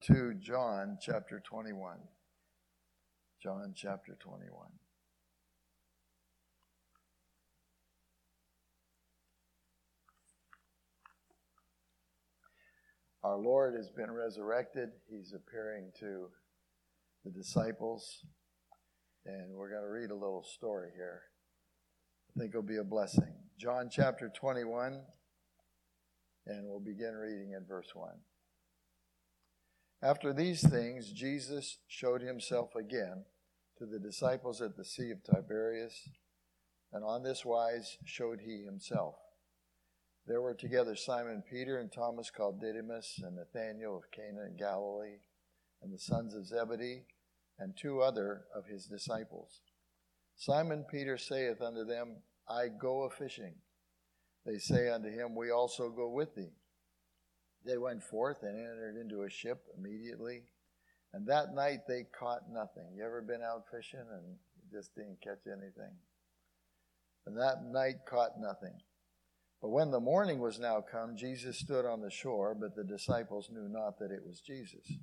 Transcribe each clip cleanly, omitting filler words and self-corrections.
to John chapter 21. John chapter 21. Our Lord has been resurrected. He's appearing to the disciples. And we're going to read a little story here. I think it'll be a blessing. John chapter 21, and we'll begin reading in verse 1. After these things, Jesus showed himself again to the disciples at the Sea of Tiberias, and on this wise showed he himself. There were together Simon Peter and Thomas called Didymus, and Nathanael of Cana in Galilee, and the sons of Zebedee, and two other of his disciples. Simon Peter saith unto them, I go a-fishing. They say unto him, We also go with thee. They went forth and entered into a ship immediately, and that night they caught nothing. You ever been out fishing and you just didn't catch anything? And that night caught nothing. But when the morning was now come, Jesus stood on the shore, but the disciples knew not that it was Jesus.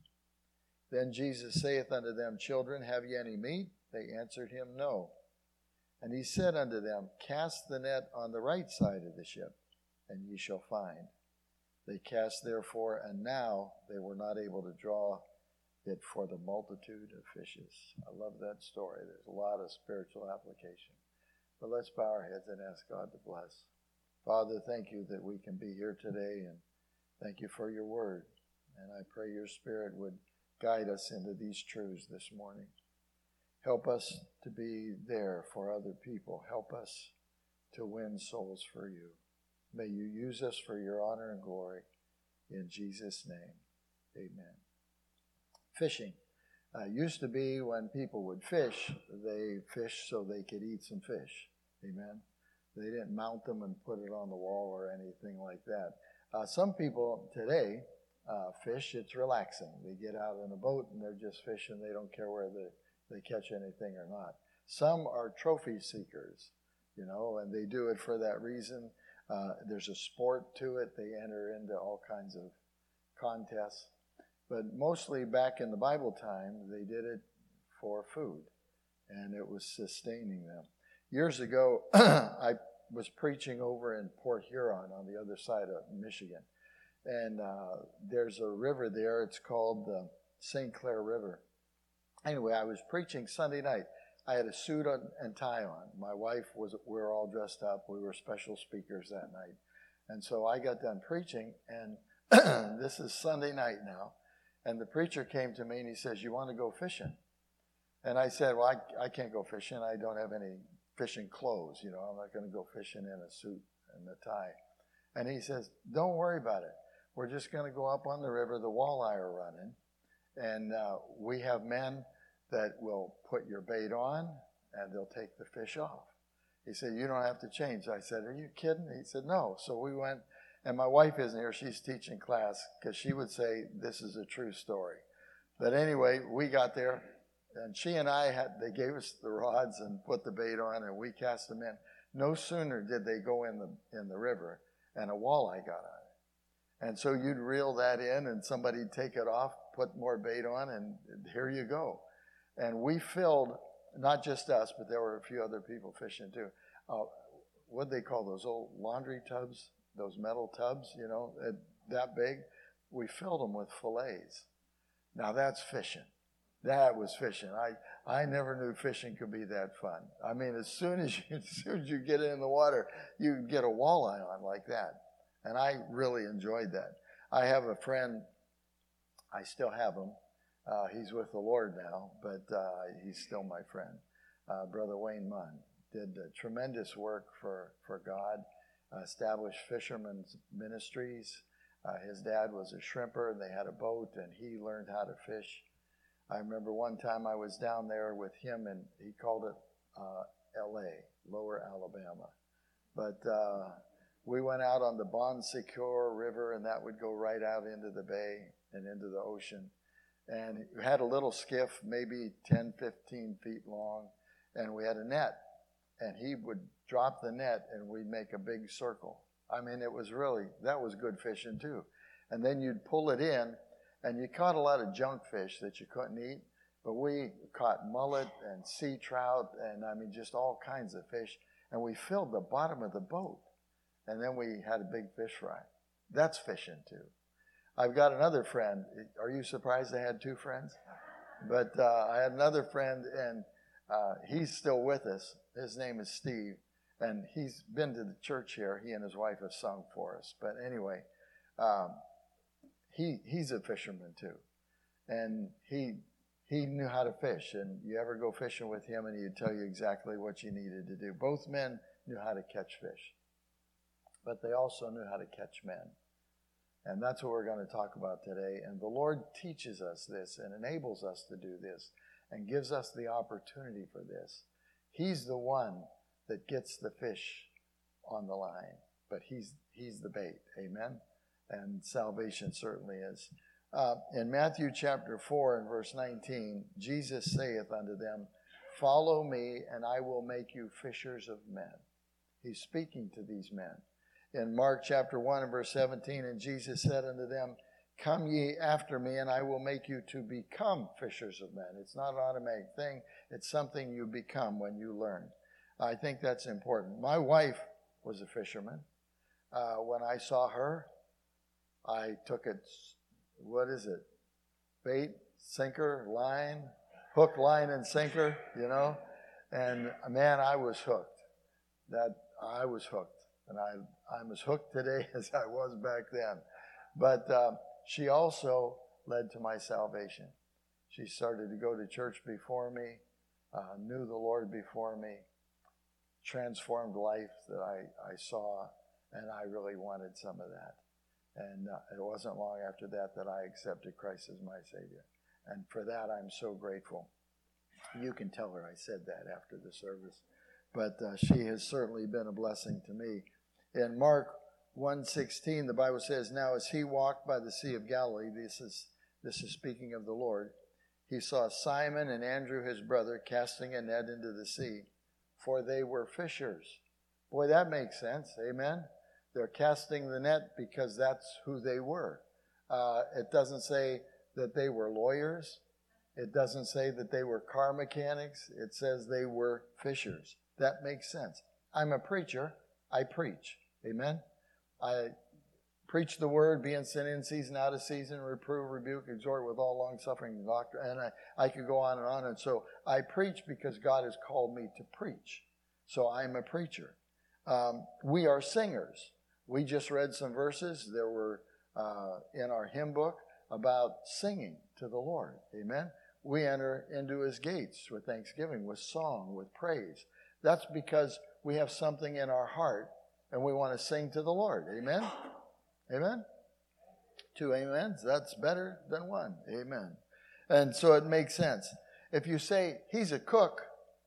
Then Jesus saith unto them, Children, have ye any meat? They answered him, No. And he said unto them, Cast the net on the right side of the ship, and ye shall find. They cast therefore, and now they were not able to draw it for the multitude of fishes. I love that story. There's a lot of spiritual application. But let's bow our heads and ask God to bless. Father, thank you that we can be here today, and thank you for your word. And I pray your Spirit would guide us into these truths this morning. Help us to be there for other people. Help us to win souls for you. May you use us for your honor and glory. In Jesus' name, amen. Fishing. Used to be when people would fish, they fished so they could eat some fish. Amen. They didn't mount them and put it on the wall or anything like that. Some people today fish. It's relaxing. They get out in a boat and they're just fishing. They don't care whether they catch anything or not. Some are trophy seekers, and they do it for that reason. There's a sport to it. They enter into all kinds of contests. But mostly back in the Bible time, they did it for food, and it was sustaining them. Years ago, I was preaching over in Port Huron on the other side of Michigan. And there's a river there. It's called the St. Clair River. Anyway, I was preaching Sunday night. I had a suit and tie on. My wife we were all dressed up. We were special speakers that night. And so I got done preaching, and this is Sunday night now. And the preacher came to me and he says, You want to go fishing? And I said, Well, I can't go fishing. I don't have any fishing clothes. I'm not going to go fishing in a suit and a tie. And he says, Don't worry about it. We're just going to go up on the river. The walleye are running. And we have men that will put your bait on, and they'll take the fish off. He said, You don't have to change. I said, Are you kidding? He said, No. So we went, and my wife isn't here. She's teaching class, because she would say this is a true story. But anyway, we got there, and she and they gave us the rods and put the bait on, and we cast them in. No sooner did they go in the river, and a walleye got on it. And so you'd reel that in, and somebody'd take it off, put more bait on, and here you go. And we filled, not just us, but there were a few other people fishing too. What do they call those old laundry tubs? Those metal tubs, that big. We filled them with fillets. Now that's fishing. That was fishing. I never knew fishing could be that fun. I mean, as soon as you get in the water, you get a walleye on like that. And I really enjoyed that. I have a friend, I still have him. He's with the Lord now, but he's still my friend. Brother Wayne Munn did tremendous work for God, established fishermen's ministries. His dad was a shrimper, and they had a boat, and he learned how to fish. I remember one time I was down there with him, and he called it L.A., Lower Alabama. But we went out on the Bon Secours River, and that would go right out into the bay and into the ocean. And we had a little skiff, maybe 10, 15 feet long, and we had a net. And he would drop the net, and we'd make a big circle. I mean, that was good fishing too. And then you'd pull it in, And you caught a lot of junk fish that you couldn't eat, but we caught mullet and sea trout and just all kinds of fish. And we filled the bottom of the boat. And then we had a big fish fry. That's fishing too. I've got another friend. Are you surprised I had two friends? But I had another friend, and he's still with us. His name is Steve, and he's been to the church here. He and his wife have sung for us. But anyway, he's a fisherman too, and he knew how to fish. And you ever go fishing with him, and he'd tell you exactly what you needed to do. Both men knew how to catch fish, but they also knew how to catch men. And that's what we're going to talk about today. And the Lord teaches us this and enables us to do this and gives us the opportunity for this. He's the one that gets the fish on the line, but he's the bait. Amen? And salvation certainly is. In Matthew chapter 4 and verse 19, Jesus saith unto them, Follow me, and I will make you fishers of men. He's speaking to these men. In Mark chapter 1 and verse 17, and Jesus said unto them, Come ye after me, and I will make you to become fishers of men. It's not an automatic thing. It's something you become when you learn. I think that's important. My wife was a fisherman. When I saw her, I took it, what is it? Bait, sinker, line, hook, line, and sinker, And man, I was hooked. I was hooked. And I'm as hooked today as I was back then. But she also led to my salvation. She started to go to church before me, knew the Lord before me, transformed life that I saw, and I really wanted some of that. And it wasn't long after that I accepted Christ as my Savior. And for that, I'm so grateful. You can tell her I said that after the service. But she has certainly been a blessing to me. In Mark 1:16, the Bible says, Now as he walked by the Sea of Galilee, this is speaking of the Lord, he saw Simon and Andrew his brother casting a net into the sea, for they were fishers. Boy, that makes sense. Amen? They're casting the net because that's who they were. It doesn't say that they were lawyers. It doesn't say that they were car mechanics. It says they were fishers. That makes sense. I'm a preacher. I preach. Amen? I preach the word, be in season, out of season, reprove, rebuke, exhort with all long-suffering and doctrine. And I could go on and on. And so I preach because God has called me to preach. So I'm a preacher. We are singers. We just read some verses. There were in our hymn book about singing to the Lord. Amen? We enter into his gates with thanksgiving, with song, with praise. That's because we have something in our heart and we want to sing to the Lord. Amen? Amen? 2 amens, that's better than 1. Amen. And so it makes sense. If you say he's a cook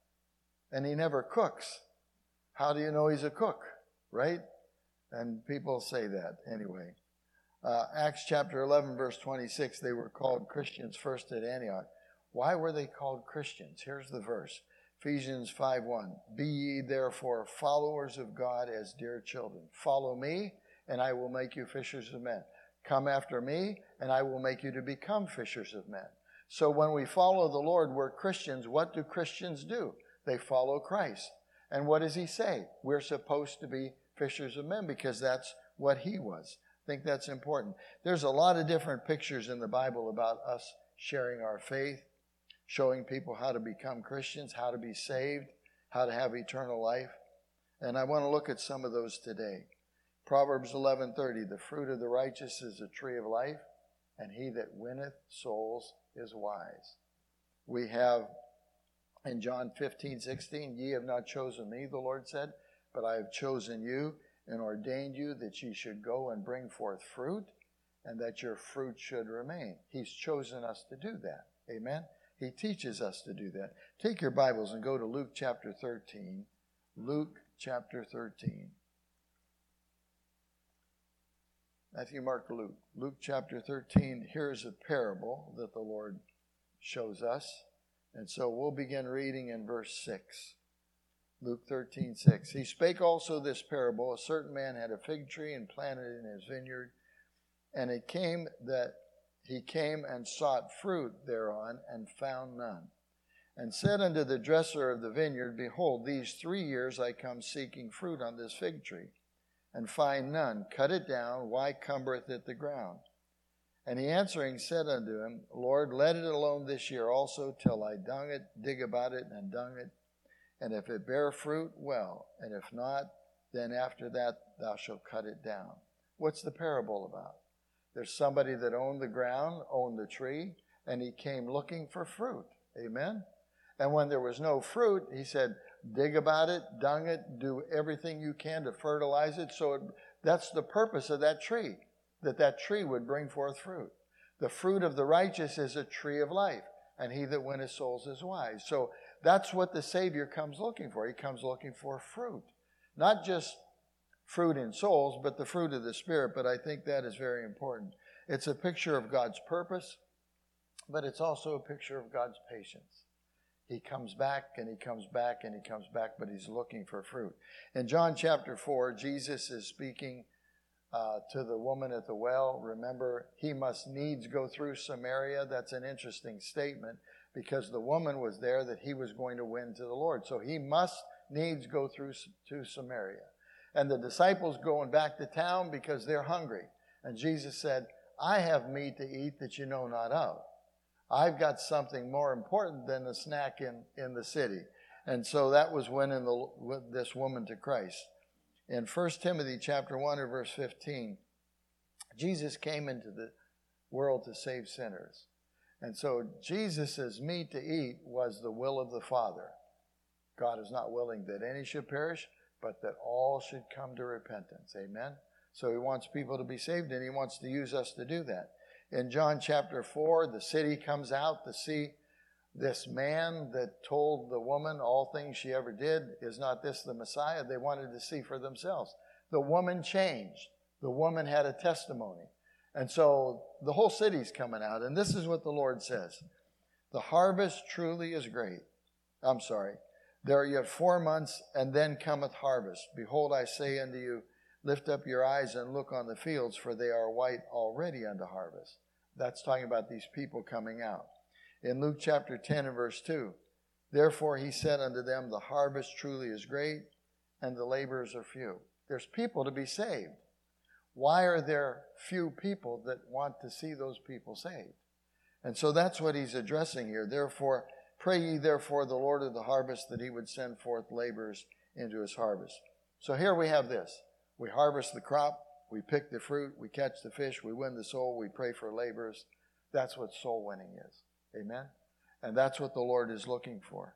and he never cooks, how do you know he's a cook? Right? And people say that anyway. Acts chapter 11, verse 26, they were called Christians first at Antioch. Why were they called Christians? Here's the verse. Ephesians 5:1. Be ye therefore followers of God as dear children. Follow me, and I will make you fishers of men. Come after me, and I will make you to become fishers of men. So when we follow the Lord, we're Christians. What do Christians do? They follow Christ. And what does he say? We're supposed to be fishers of men because that's what he was. I think that's important. There's a lot of different pictures in the Bible about us sharing our faith, showing people how to become Christians, how to be saved, how to have eternal life. And I want to look at some of those today. Proverbs 11:30, the fruit of the righteous is a tree of life, and he that winneth souls is wise. We have in John 15:16, ye have not chosen me, the Lord said, but I have chosen you and ordained you that ye should go and bring forth fruit, and that your fruit should remain. He's chosen us to do that. Amen? He teaches us to do that. Take your Bibles and go to Luke chapter 13. Luke chapter 13. Matthew, Mark, Luke. Luke chapter 13, here's a parable that the Lord shows us. And so we'll begin reading in verse 6. Luke 13:6. He spake also this parable. A certain man had a fig tree and planted it in his vineyard. And it came that he came and sought fruit thereon, and found none. And said unto the dresser of the vineyard, Behold, these 3 years I come seeking fruit on this fig tree, and find none. Cut it down, why cumbereth it the ground? And he answering said unto him, Lord, let it alone this year also, till I dig about it, and dung it. And if it bear fruit, well, and if not, then after that thou shalt cut it down. What's the parable about? There's somebody that owned the ground, owned the tree, and he came looking for fruit. Amen? And when there was no fruit, he said, dig about it, dung it, do everything you can to fertilize it. That's the purpose of that tree, that tree would bring forth fruit. The fruit of the righteous is a tree of life, and he that winneth souls is wise. So that's what the Savior comes looking for. He comes looking for fruit. Not just fruit in souls, but the fruit of the Spirit. But I think that is very important. It's a picture of God's purpose, but it's also a picture of God's patience. He comes back and he comes back and he comes back, but he's looking for fruit. In John chapter 4, Jesus is speaking to the woman at the well. Remember, he must needs go through Samaria. That's an interesting statement because the woman was there that he was going to win to the Lord. So he must needs go through to Samaria. And the disciples going back to town because they're hungry. And Jesus said, I have meat to eat that you know not of. I've got something more important than a snack in the city. And so that was winning this woman to Christ. In 1 Timothy chapter 1 or verse 15, Jesus came into the world to save sinners. And so Jesus' meat to eat was the will of the Father. God is not willing that any should perish, but that all should come to repentance. Amen? So he wants people to be saved, and he wants to use us to do that. In John chapter 4, the city comes out to see this man that told the woman all things she ever did. Is not this the Messiah? They wanted to see for themselves. The woman changed. The woman had a testimony. And so the whole city's coming out. And this is what the Lord says. The harvest truly is great. There are yet 4 months, and then cometh harvest. Behold, I say unto you, lift up your eyes and look on the fields, for they are white already unto harvest. That's talking about these people coming out. In Luke chapter 10 and verse 2, therefore he said unto them, the harvest truly is great, and the laborers are few. There's people to be saved. Why are there few people that want to see those people saved? And so that's what he's addressing here. Therefore, pray ye therefore the Lord of the harvest that he would send forth laborers into his harvest. So here we have this. We harvest the crop, we pick the fruit, we catch the fish, we win the soul, we pray for laborers. That's what soul winning is. Amen? And that's what the Lord is looking for.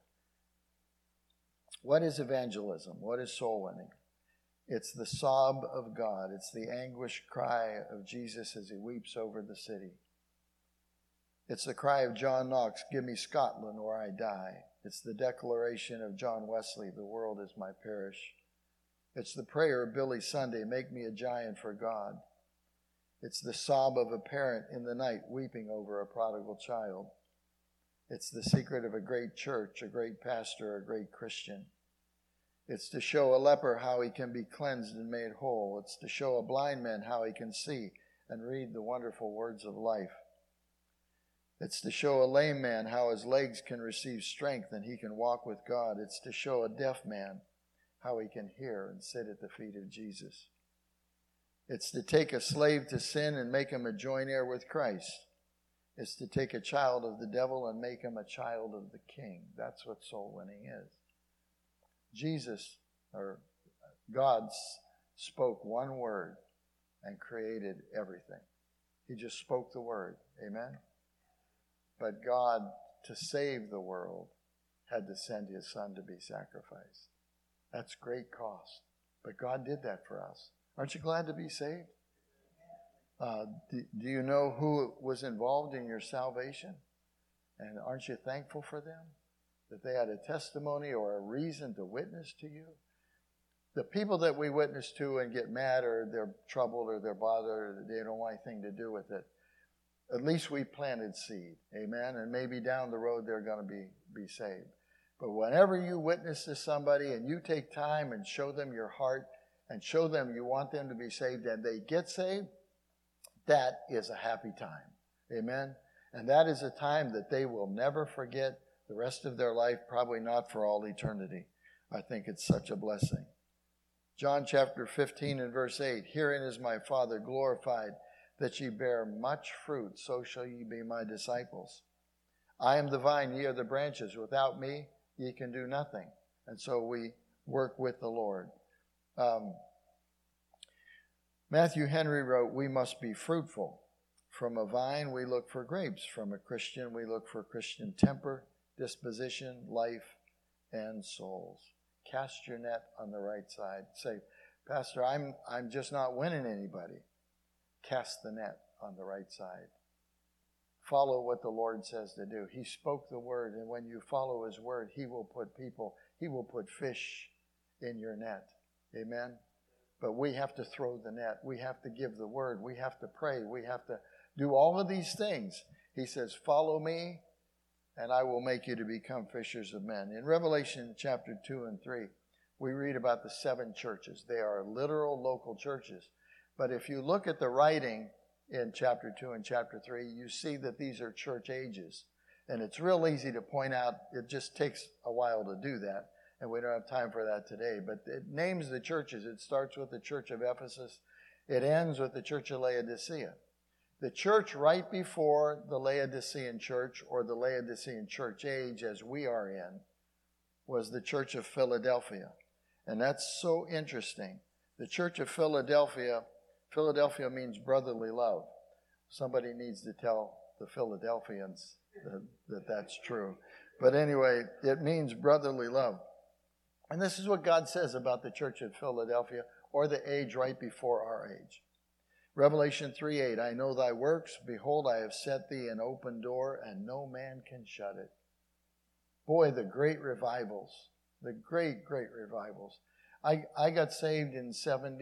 What is evangelism? What is soul winning? It's the sob of God. It's the anguish cry of Jesus as he weeps over the city. It's the cry of John Knox, give me Scotland or I die. It's the declaration of John Wesley, the world is my parish. It's the prayer of Billy Sunday, make me a giant for God. It's the sob of a parent in the night weeping over a prodigal child. It's the secret of a great church, a great pastor, a great Christian. It's to show a leper how he can be cleansed and made whole. It's to show a blind man how he can see and read the wonderful words of life. It's to show a lame man how his legs can receive strength and he can walk with God. It's to show a deaf man how he can hear and sit at the feet of Jesus. It's to take a slave to sin and make him a joint heir with Christ. It's to take a child of the devil and make him a child of the King. That's what soul winning is. Jesus, or God, spoke one word and created everything. He just spoke the word. Amen? But God, to save the world, had to send his Son to be sacrificed. That's great cost. But God did that for us. Aren't you glad to be saved? Do you know who was involved in your salvation? And aren't you thankful for them? That they had a testimony or a reason to witness to you? The people that we witness to and get mad or they're troubled or they're bothered or they don't want anything to do with it, at least we planted seed. Amen? And maybe down the road they're going to be saved. But whenever you witness to somebody and you take time and show them your heart and show them you want them to be saved and they get saved, that is a happy time. Amen? And that is a time that they will never forget the rest of their life, probably not for all eternity. I think it's such a blessing. John chapter 15 and verse 8, herein is my Father glorified, that ye bear much fruit, so shall ye be my disciples. I am the vine, ye are the branches. Without me, ye can do nothing. And so we work with the Lord. Matthew Henry wrote, we must be fruitful. From a vine, we look for grapes. From a Christian, we look for Christian temper, disposition, life, and souls. Cast your net on the right side. Say, Pastor, I'm just not winning anybody. Cast the net on the right side. Follow what the Lord says to do. He spoke the word, and when you follow his word, he will put fish in your net. Amen? But we have to throw the net. We have to give the word. We have to pray. We have to do all of these things. He says, follow me, and I will make you to become fishers of men. In Revelation chapter 2 and 3, we read about the 7 churches. They are literal local churches. But if you look at the writing in chapter 2 and chapter 3, you see that these are church ages. And it's real easy to point out. It just takes a while to do that. And we don't have time for that today. But it names the churches. It starts with the church of Ephesus. It ends with the church of Laodicea. The church right before the Laodicean church, or the Laodicean church age as we are in, was the church of Philadelphia. And that's so interesting. The church of Philadelphia means brotherly love. Somebody needs to tell the Philadelphians that that's true. But anyway, it means brotherly love. And this is what God says about the church of Philadelphia, or the age right before our age. Revelation 3:8, I know thy works. Behold, I have set thee an open door, and no man can shut it. Boy, the great revivals. The great, great revivals. I got saved in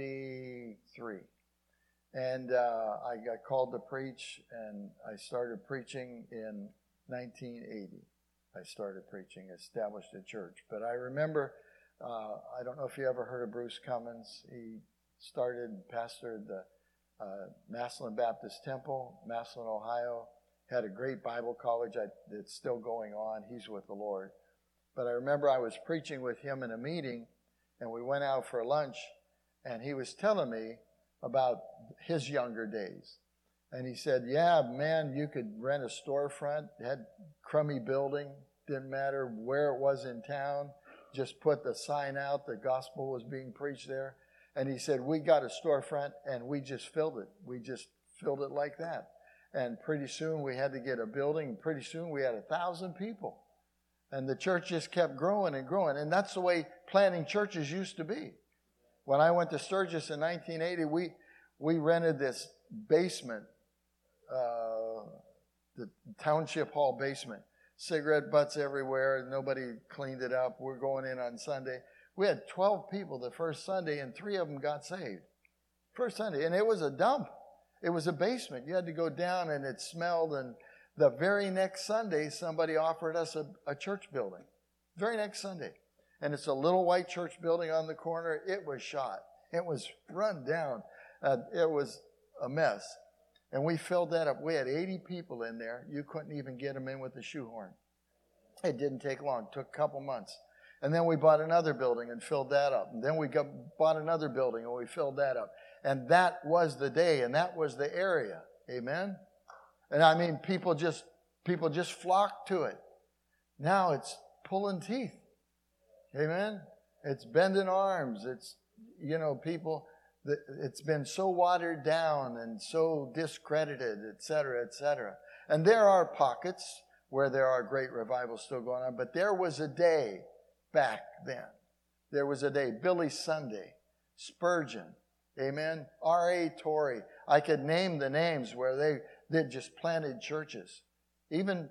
73. And I got called to preach, and I started preaching in 1980. I started preaching, established a church. But I remember, I don't know if you ever heard of Bruce Cummins. He started and pastored the Massillon Baptist Temple, Massillon, Ohio. Had a great Bible college that's still going on. He's with the Lord. But I remember I was preaching with him in a meeting, and we went out for lunch, and he was telling me about his younger days. And he said, yeah, man, you could rent a storefront. It had crummy building. Didn't matter where it was in town. Just put the sign out. The gospel was being preached there. And he said, we got a storefront, and we just filled it. We just filled it like that. And pretty soon we had to get a building. And pretty soon we had 1,000 people. And the church just kept growing and growing. And that's the way planting churches used to be. When I went to Sturgis in 1980, we rented this basement, the township hall basement. Cigarette butts everywhere. Nobody cleaned it up. We're going in on Sunday. We had 12 people the first Sunday, and 3 of them got saved. First Sunday. And it was a dump. It was a basement. You had to go down, and it smelled. And the very next Sunday, somebody offered us a church building. Very next Sunday. And it's a little white church building on the corner. It was shot. It was run down. It was a mess. And we filled that up. We had 80 people in there. You couldn't even get them in with a shoehorn. It didn't take long. It took a couple months. And then we bought another building and filled that up. And then we bought another building and we filled that up. And that was the day, and that was the area. Amen? And I mean, people just flocked to it. Now it's pulling teeth. Amen? It's bending arms. It's, people, it's been so watered down and so discredited, et cetera, et cetera. And there are pockets where there are great revivals still going on, but there was a day back then. There was a day. Billy Sunday, Spurgeon, amen, R.A. Torrey. I could name the names where they just planted churches. Even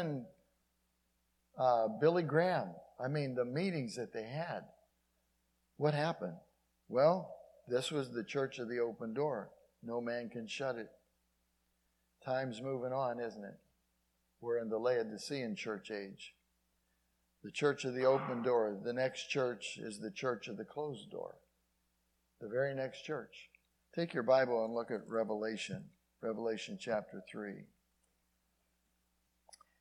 Billy Graham. I mean, the meetings that they had. What happened? Well, this was the church of the open door. No man can shut it. Time's moving on, isn't it? We're in the Laodicean church age. The church of the open door. The next church is the church of the closed door. The very next church. Take your Bible and look at Revelation. Revelation chapter 3.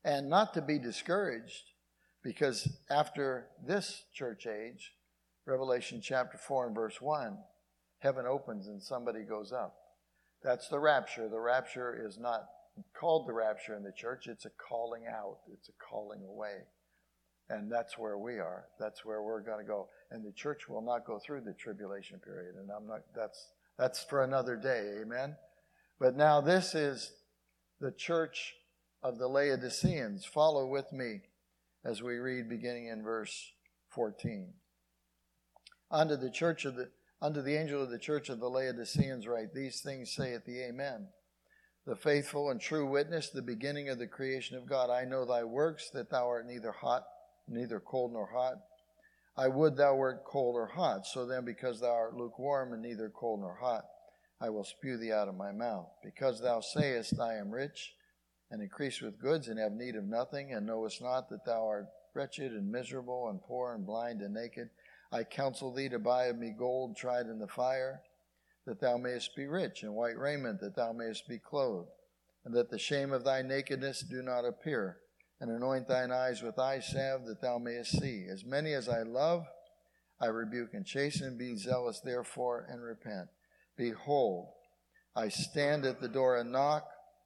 And not to be discouraged, because after this church age, Revelation chapter 4 and verse 1, heaven opens and somebody goes up. That's the rapture. The rapture is not called the rapture in the church. It's a calling out. It's a calling away. And that's where we are. That's where we're going to go. And the church will not go through the tribulation period. And that's for another day. Amen. But now this is the church of the Laodiceans. Follow with me as we read beginning in verse 14. Unto the angel of the church of the Laodiceans write, These things saith the Amen, the faithful and true witness, the beginning of the creation of God. I know thy works, that thou art neither cold nor hot. I would thou wert cold or hot. So then, because thou art lukewarm and neither cold nor hot, I will spew thee out of my mouth. Because thou sayest, I am rich, and increase with goods, and have need of nothing, and knowest not that thou art wretched and miserable and poor and blind and naked, I counsel thee to buy of me gold tried in the fire, that thou mayest be rich, and white raiment, that thou mayest be clothed, and that the shame of thy nakedness do not appear, and anoint thine eyes with eye salve, that thou mayest see. As many as I love, I rebuke and chasten. Be zealous therefore, and repent. Behold, I stand at the door and knock.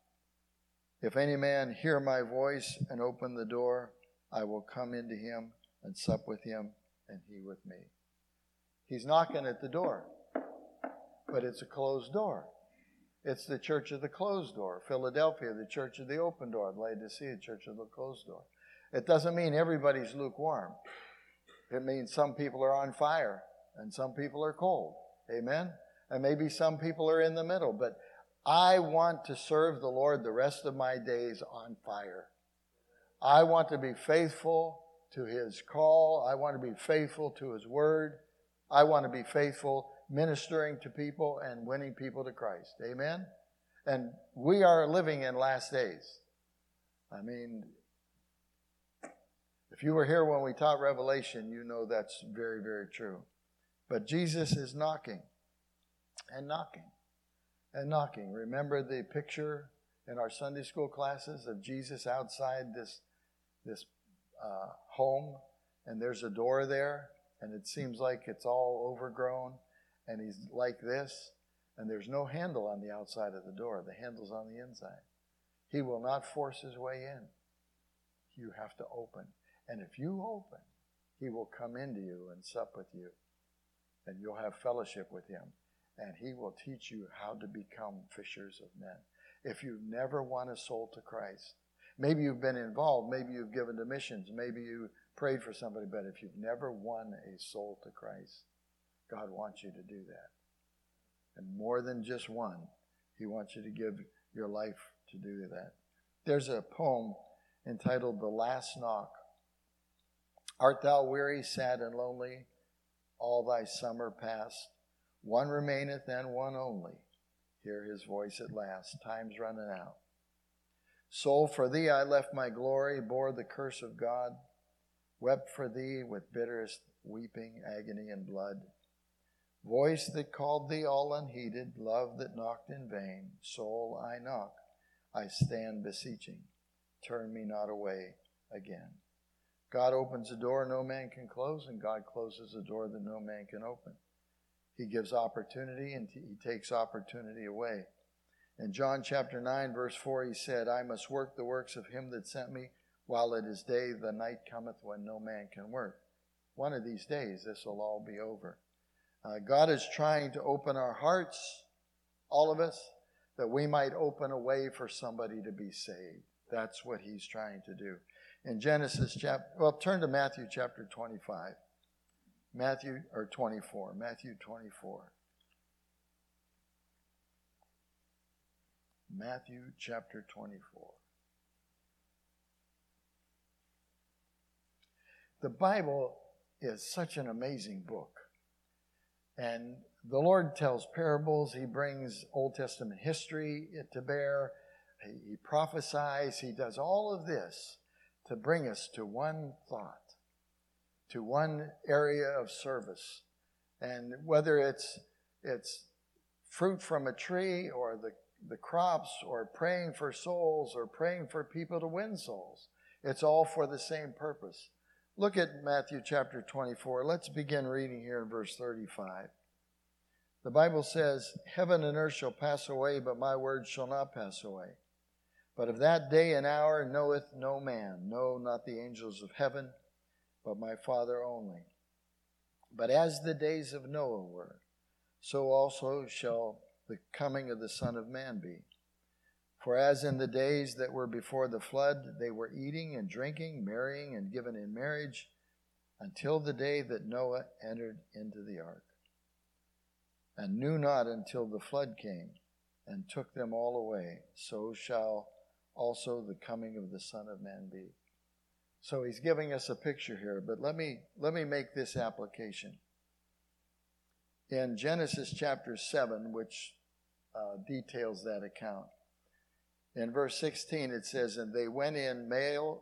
If any man hear my voice and open the door, I will come into him and sup with him, and he with me. He's knocking at the door, but it's a closed door. It's the church of the closed door. Philadelphia, the church of the open door. Laodicea, the church of the closed door. It doesn't mean everybody's lukewarm. It means some people are on fire and some people are cold. Amen? And maybe some people are in the middle. But I want to serve the Lord the rest of my days on fire. I want to be faithful to His call. I want to be faithful to His word. I want to be faithful ministering to people and winning people to Christ. Amen? And we are living in last days. I mean, if you were here when we taught Revelation, you know that's very, very true. But Jesus is knocking and knocking and knocking. Remember the picture in our Sunday school classes of Jesus outside this home, and there's a door there, and it seems like it's all overgrown, and he's like this, and there's no handle on the outside of the door. The handle's on the inside. He will not force his way in. You have to open. And if you open, he will come into you and sup with you, and you'll have fellowship with him, and he will teach you how to become fishers of men. If you've never won a soul to Christ, maybe you've been involved, maybe you've given to missions, maybe you prayed for somebody, but if you've never won a soul to Christ, God wants you to do that. And more than just one, he wants you to give your life to do that. There's a poem entitled The Last Knock. Art thou weary, sad, and lonely? All thy summer past. One remaineth, and one only. Hear his voice at last. Time's running out. Soul, for thee I left my glory, bore the curse of God, wept for thee with bitterest weeping, agony, and blood. Voice that called thee all unheeded, love that knocked in vain. Soul, I knock, I stand beseeching. Turn me not away again. God opens a door no man can close, and God closes a door that no man can open. He gives opportunity, and he takes opportunity away. In John chapter 9, verse 4, he said, I must work the works of him that sent me, while it is day, the night cometh when no man can work. One of these days, this will all be over. God is trying to open our hearts, all of us, that we might open a way for somebody to be saved. That's what he's trying to do. In Genesis turn to Matthew chapter 25. Matthew 24. Matthew chapter 24. The Bible is such an amazing book. And the Lord tells parables. He brings Old Testament history to bear. He prophesies. He does all of this to bring us to one thought, to one area of service. And whether it's fruit from a tree or the crops or praying for souls or praying for people to win souls. It's all for the same purpose. Look at Matthew chapter 24. Let's begin reading here in verse 35. The Bible says, heaven and earth shall pass away, but my words shall not pass away. But of that day and hour knoweth no man, no, not the angels of heaven, but my Father only. But as the days of Noah were, so also shall the coming of the Son of Man be. For as in the days that were before the flood, they were eating and drinking, marrying and given in marriage, until the day that Noah entered into the ark, and knew not until the flood came and took them all away, so shall also the coming of the Son of Man be. So he's giving us a picture here, but let me make this application. In Genesis chapter 7, which details that account, in verse 16 it says, and they went in male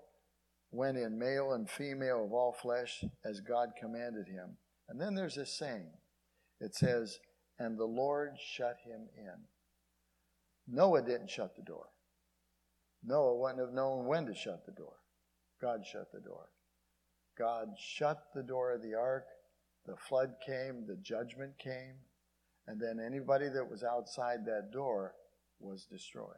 and female of all flesh, as God commanded him. And then there's a saying. It says, and the Lord shut him in. Noah didn't shut the door. Noah wouldn't have known when to shut the door. God shut the door. God shut the door of the ark. The flood came, the judgment came, and then anybody that was outside that door was destroyed.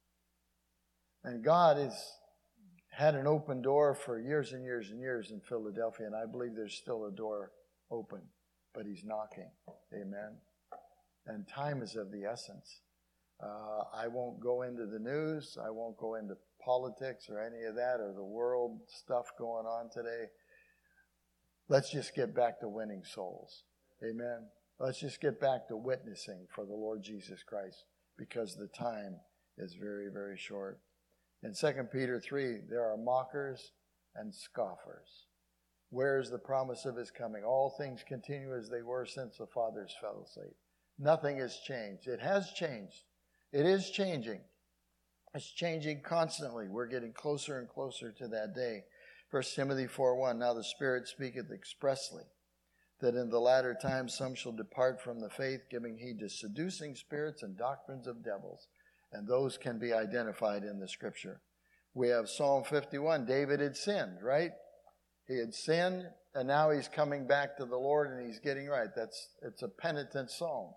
And God has had an open door for years and years and years in Philadelphia, and I believe there's still a door open, but he's knocking. Amen. And time is of the essence. I won't go into the news. I won't go into politics or any of that or the world stuff going on today. Let's just get back to winning souls. Amen. Let's just get back to witnessing for the Lord Jesus Christ, because the time is very, very short. In 2 Peter 3, there are mockers and scoffers. Where is the promise of his coming? All things continue as they were since the fathers fell asleep. Nothing has changed. It has changed. It is changing. It's changing constantly. We're getting closer and closer to that day. 1 Timothy 4:1, now the Spirit speaketh expressly, that in the latter times some shall depart from the faith, giving heed to seducing spirits and doctrines of devils. And those can be identified in the Scripture. We have Psalm 51. David had sinned, right? He had sinned, and now he's coming back to the Lord, and he's getting right. It's a penitent psalm.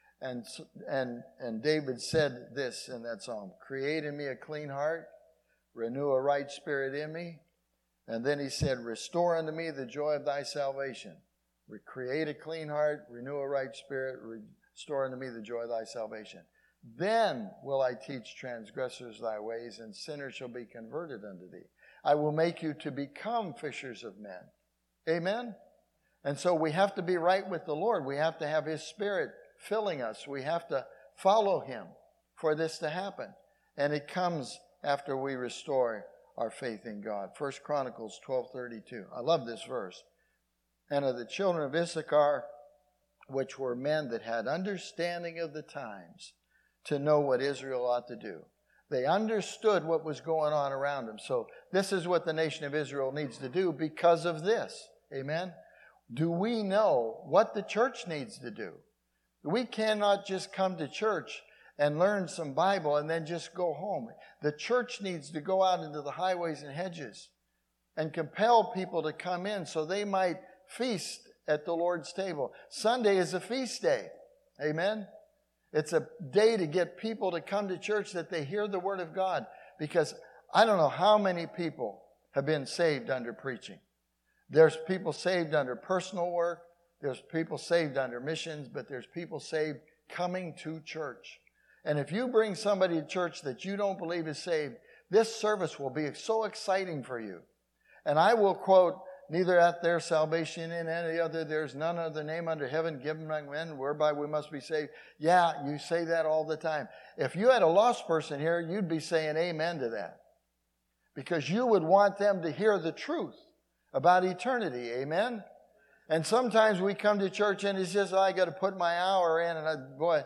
And David said this in that psalm, create in me a clean heart, renew a right spirit in me. And then he said, restore unto me the joy of thy salvation. Create a clean heart, renew a right spirit, restore unto me the joy of thy salvation. Then will I teach transgressors thy ways, and sinners shall be converted unto thee. I will make you to become fishers of men. Amen? And so we have to be right with the Lord. We have to have his Spirit filling us. We have to follow him for this to happen. And it comes after we restore our faith in God. 1 Chronicles 12:32. I love this verse. And of the children of Issachar, which were men that had understanding of the times, to know what Israel ought to do. They understood what was going on around them. So this is what the nation of Israel needs to do because of this. Amen? Do we know what the church needs to do? We cannot just come to church and learn some Bible and then just go home. The church needs to go out into the highways and hedges and compel people to come in so they might feast at the Lord's table. Sunday is a feast day. Amen? It's a day to get people to come to church that they hear the Word of God. Because I don't know how many people have been saved under preaching. There's people saved under personal work. There's people saved under missions. But there's people saved coming to church. And if you bring somebody to church that you don't believe is saved, this service will be so exciting for you. And I will quote, neither hath there salvation in any other. There's none other name under heaven given among men whereby we must be saved. Yeah, you say that all the time. If you had a lost person here, you'd be saying amen to that. Because you would want them to hear the truth about eternity. Amen? And sometimes we come to church and it's just, I got to put my hour in. And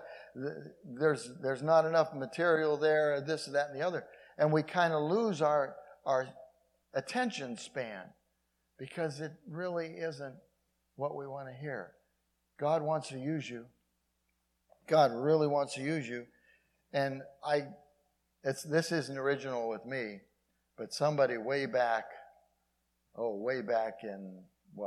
there's not enough material there, this, that, and the other. And we kind of lose our attention span. Because it really isn't what we want to hear. God wants to use you. God really wants to use you. And this isn't original with me, but somebody way back in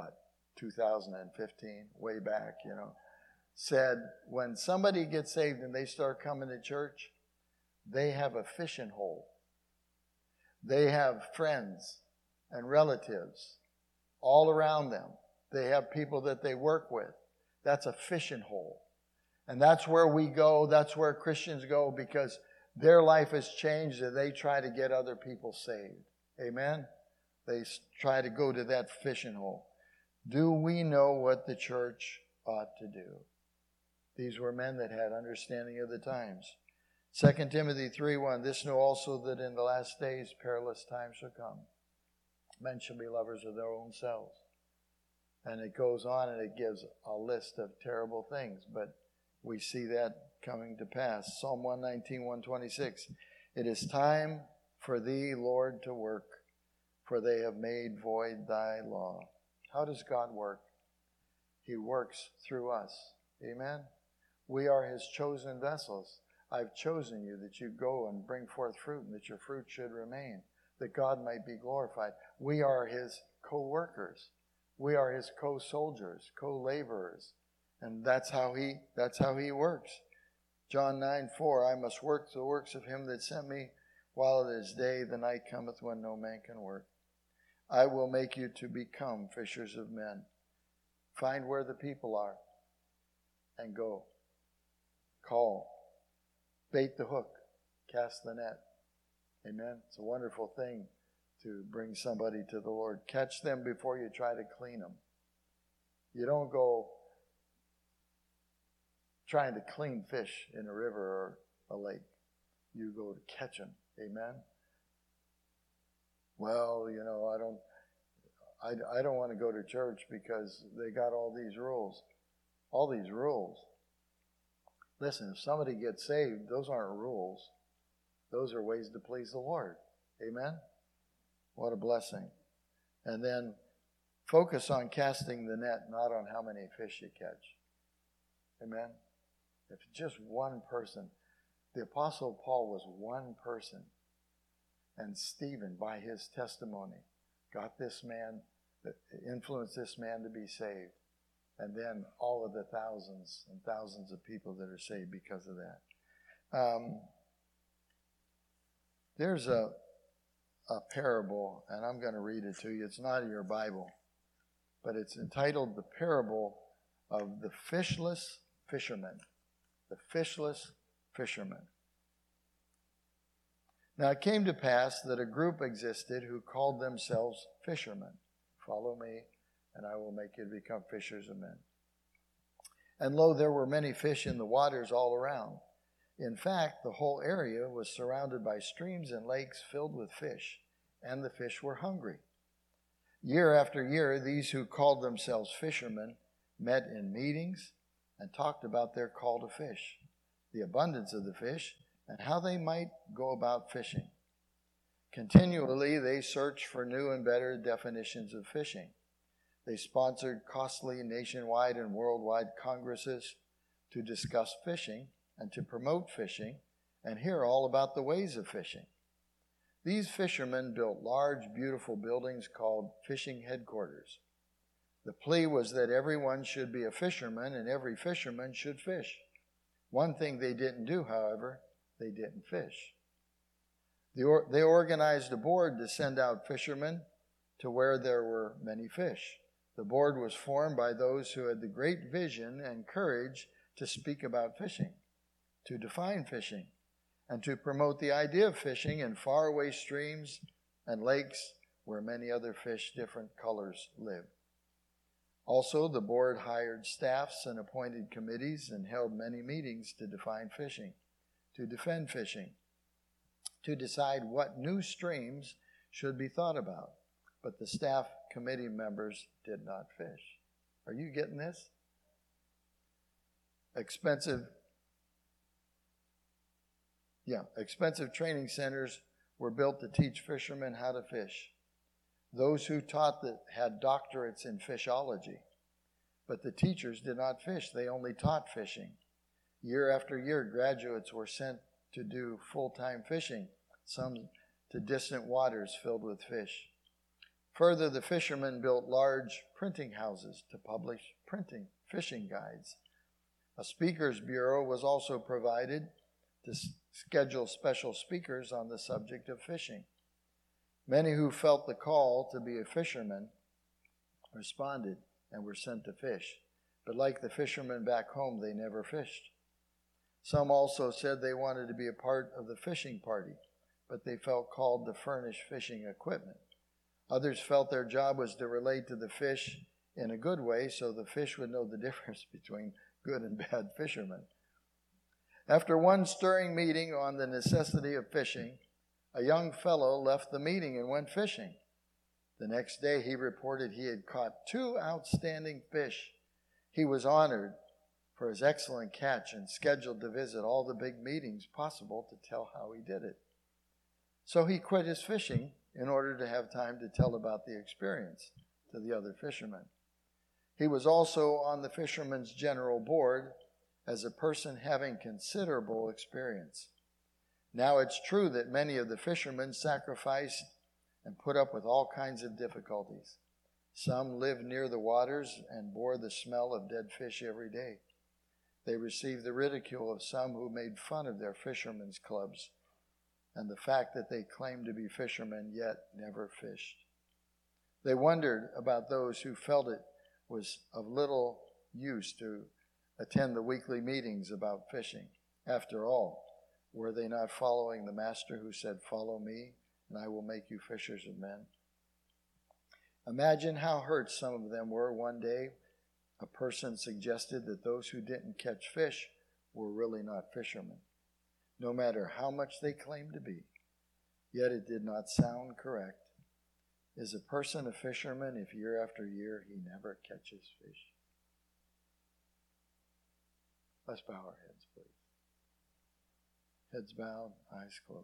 2015, way back, said when somebody gets saved and they start coming to church, they have a fishing hole. They have friends and relatives all around them. They have people that they work with. That's a fishing hole. And that's where we go. That's where Christians go, because their life has changed and they try to get other people saved. Amen? They try to go to that fishing hole. Do we know what the church ought to do? These were men that had understanding of the times. 2 Timothy 3:1, this know also that in the last days perilous times shall come. Men shall be lovers of their own selves. And it goes on and it gives a list of terrible things, but we see that coming to pass. Psalm 119, 126, it is time for thee, Lord, to work, for they have made void thy law. How does God work? He works through us. Amen? We are His chosen vessels. I've chosen you that you go and bring forth fruit, and that your fruit should remain, that God might be glorified. We are His co-workers. We are His co-soldiers, co-laborers. And that's how he works. John 9:4, I must work the works of him that sent me while it is day. The night cometh when no man can work. I will make you to become fishers of men. Find where the people are and go. Call. Bait the hook. Cast the net. Amen. It's a wonderful thing to bring somebody to the Lord. Catch them before you try to clean them. You don't go trying to clean fish in a river or a lake. You go to catch them. Amen. Well, I don't want to go to church because they got all these rules. All these rules. Listen, if somebody gets saved, those aren't rules. Those are ways to please the Lord. Amen? What a blessing. And then focus on casting the net, not on how many fish you catch. Amen? If just one person, the Apostle Paul was one person, and Stephen, by his testimony, got this man, influenced this man to be saved. And then all of the thousands and thousands of people that are saved because of that. There's a parable, and I'm going to read it to you. It's not in your Bible, but it's entitled The Parable of the Fishless Fisherman. The Fishless Fisherman. Now it came to pass that a group existed who called themselves fishermen. Follow me, and I will make you to become fishers of men. And lo, there were many fish in the waters all around. In fact, the whole area was surrounded by streams and lakes filled with fish, and the fish were hungry. Year after year, these who called themselves fishermen met in meetings and talked about their call to fish, the abundance of the fish, and how they might go about fishing. Continually, they searched for new and better definitions of fishing. They sponsored costly nationwide and worldwide congresses to discuss fishing and to promote fishing and hear all about the ways of fishing. These fishermen built large, beautiful buildings called fishing headquarters. The plea was that everyone should be a fisherman and every fisherman should fish. One thing they didn't do, however, they didn't fish. They organized a board to send out fishermen to where there were many fish. The board was formed by those who had the great vision and courage to speak about fishing, to define fishing, and to promote the idea of fishing in faraway streams and lakes where many other fish, different colors, live. Also, the board hired staffs and appointed committees and held many meetings to define fishing, to defend fishing, to decide what new streams should be thought about. But the staff committee members did not fish. Are you getting this? Expensive training centers were built to teach fishermen how to fish. Those who taught that had doctorates in fishology. But the teachers did not fish. They only taught fishing. Year after year, graduates were sent to do full-time fishing, some to distant waters filled with fish. Further, the fishermen built large printing houses to publish printing fishing guides. A speakers bureau was also provided to schedule special speakers on the subject of fishing. Many who felt the call to be a fisherman responded and were sent to fish. But like the fishermen back home, they never fished. Some also said they wanted to be a part of the fishing party, but they felt called to furnish fishing equipment. Others felt their job was to relate to the fish in a good way so the fish would know the difference between good and bad fishermen. After one stirring meeting on the necessity of fishing, a young fellow left the meeting and went fishing. The next day he reported he had caught 2 outstanding fish. He was honored for his excellent catch and scheduled to visit all the big meetings possible to tell how he did it. So he quit his fishing in order to have time to tell about the experience to the other fishermen. He was also on the Fishermen's General Board as a person having considerable experience. Now it's true that many of the fishermen sacrificed and put up with all kinds of difficulties. Some lived near the waters and bore the smell of dead fish every day. They received the ridicule of some who made fun of their fishermen's clubs and the fact that they claimed to be fishermen yet never fished. They wondered about those who felt it was of little use to attend the weekly meetings about fishing. After all, were they not following the master who said, "Follow me, and I will make you fishers of men"? Imagine how hurt some of them were one day. A person suggested that those who didn't catch fish were really not fishermen, no matter how much they claimed to be. Yet it did not sound correct. Is a person a fisherman if year after year he never catches fish? Let's bow our heads, please. Heads bowed, eyes closed.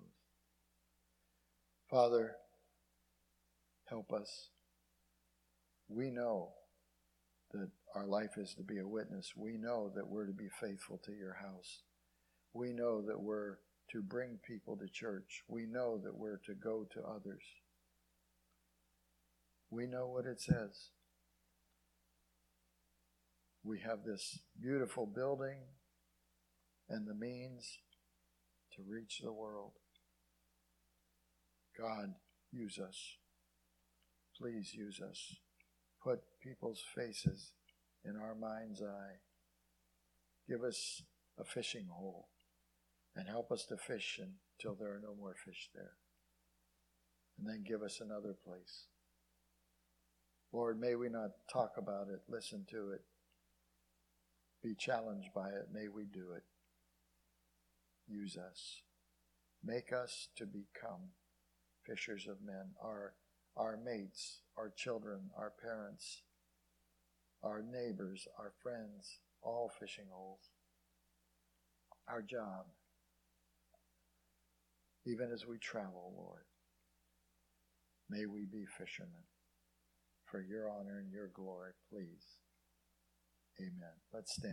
Father, help us. We know that our life is to be a witness. We know that we're to be faithful to your house. We know that we're to bring people to church. We know that we're to go to others. We know what it says. We have this beautiful building and the means to reach the world. God, use us. Please use us. Put people's faces in our mind's eye. Give us a fishing hole and help us to fish until there are no more fish there. And then give us another place. Lord, may we not talk about it, listen to it, be challenged by it. May we do it. Use us. Make us to become fishers of men. Our mates, our children, our parents, our neighbors, our friends, all fishing holes. Our job. Even as we travel, Lord, may we be fishermen. For your honor and your glory, please. Amen. Let's stand.